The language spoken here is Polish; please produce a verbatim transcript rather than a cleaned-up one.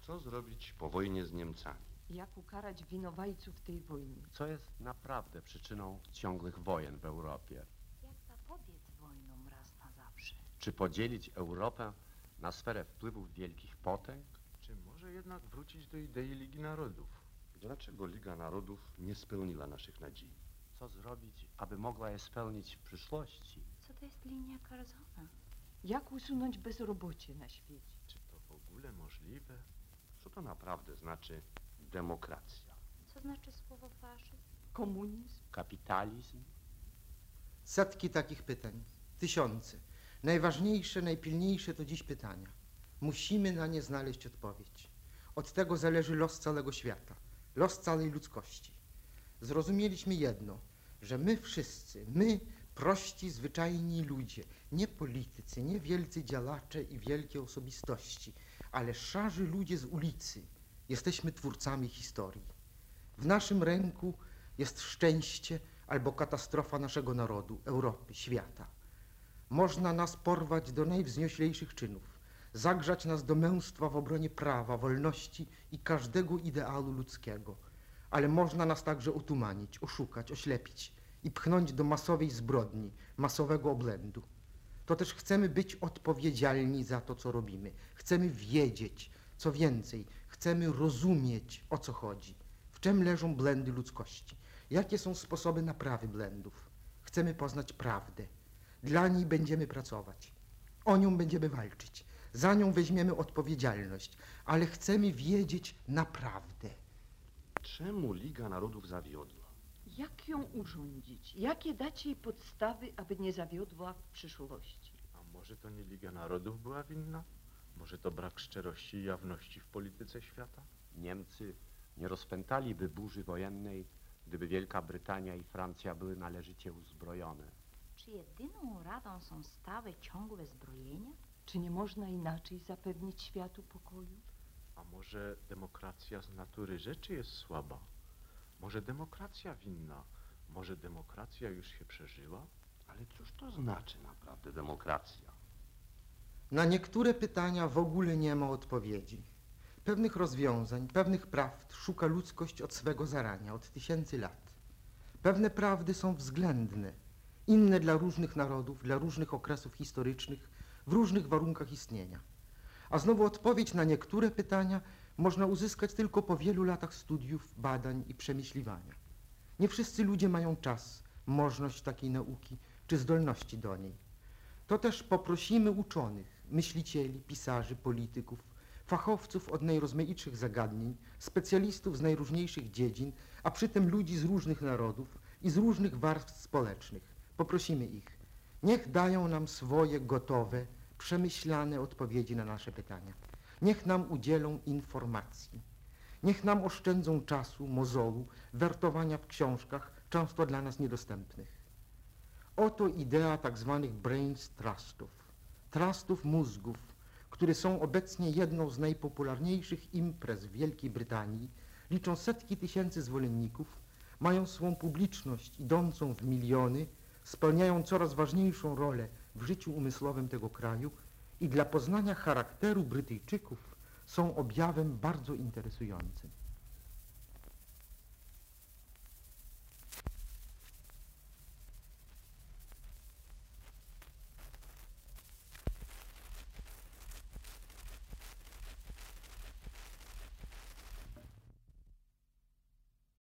Co zrobić po wojnie z Niemcami? Jak ukarać winowajców tej wojny? Co jest naprawdę przyczyną ciągłych wojen w Europie? Jak zapobiec wojnom raz na zawsze? Czy podzielić Europę na sferę wpływów wielkich potęg? Czy może jednak wrócić do idei Ligi Narodów? Dlaczego Liga Narodów nie spełniła naszych nadziei? Co zrobić, aby mogła je spełnić w przyszłości? Co to jest linia Karzona? Jak usunąć bezrobocie na świecie? Czy to w ogóle możliwe? Co to naprawdę znaczy demokracja? Co znaczy słowo faszyzm? Komunizm? Kapitalizm? Setki takich pytań, tysiące. Najważniejsze, najpilniejsze to dziś pytania. Musimy na nie znaleźć odpowiedź. Od tego zależy los całego świata, los całej ludzkości. Zrozumieliśmy jedno, że my wszyscy, my, prości, zwyczajni ludzie, nie politycy, nie wielcy działacze i wielkie osobistości, ale szarzy ludzie z ulicy, jesteśmy twórcami historii. W naszym ręku jest szczęście albo katastrofa naszego narodu, Europy, świata. Można nas porwać do najwznioślejszych czynów, zagrzać nas do męstwa w obronie prawa, wolności i każdego ideału ludzkiego, ale można nas także otumanić, oszukać, oślepić i pchnąć do masowej zbrodni, masowego obłędu. To też chcemy być odpowiedzialni za to, co robimy. Chcemy wiedzieć, co więcej, chcemy rozumieć, o co chodzi, w czym leżą błędy ludzkości, jakie są sposoby naprawy błędów. Chcemy poznać prawdę. Dla niej będziemy pracować. O nią będziemy walczyć. Za nią weźmiemy odpowiedzialność, ale chcemy wiedzieć naprawdę. Czemu Liga Narodów zawiodła? Jak ją urządzić? Jakie dać jej podstawy, aby nie zawiodła w przyszłości? A może to nie Liga Narodów była winna? Może to brak szczerości i jawności w polityce świata? Niemcy nie rozpętaliby burzy wojennej, gdyby Wielka Brytania i Francja były należycie uzbrojone. Czy jedyną radą są stałe, ciągłe zbrojenia? Czy nie można inaczej zapewnić światu pokoju? A może demokracja z natury rzeczy jest słaba? Może demokracja winna? Może demokracja już się przeżyła? Ale cóż to znaczy naprawdę demokracja? Na niektóre pytania w ogóle nie ma odpowiedzi. Pewnych rozwiązań, pewnych prawd szuka ludzkość od swego zarania, od tysięcy lat. Pewne prawdy są względne, inne dla różnych narodów, dla różnych okresów historycznych, w różnych warunkach istnienia. A znowu odpowiedź na niektóre pytania można uzyskać tylko po wielu latach studiów, badań i przemyśliwania. Nie wszyscy ludzie mają czas, możność takiej nauki czy zdolności do niej. To też poprosimy uczonych, myślicieli, pisarzy, polityków, fachowców od najrozmaitszych zagadnień, specjalistów z najróżniejszych dziedzin, a przy tym ludzi z różnych narodów i z różnych warstw społecznych. Poprosimy ich, niech dają nam swoje gotowe, przemyślane odpowiedzi na nasze pytania. Niech nam udzielą informacji. Niech nam oszczędzą czasu, mozołu, wertowania w książkach, często dla nas niedostępnych. Oto idea tak zwanych brains trustów, trustów mózgów, które są obecnie jedną z najpopularniejszych imprez w Wielkiej Brytanii, liczą setki tysięcy zwolenników, mają swą publiczność idącą w miliony, spełniają coraz ważniejszą rolę w życiu umysłowym tego kraju i dla poznania charakteru Brytyjczyków są objawem bardzo interesującym.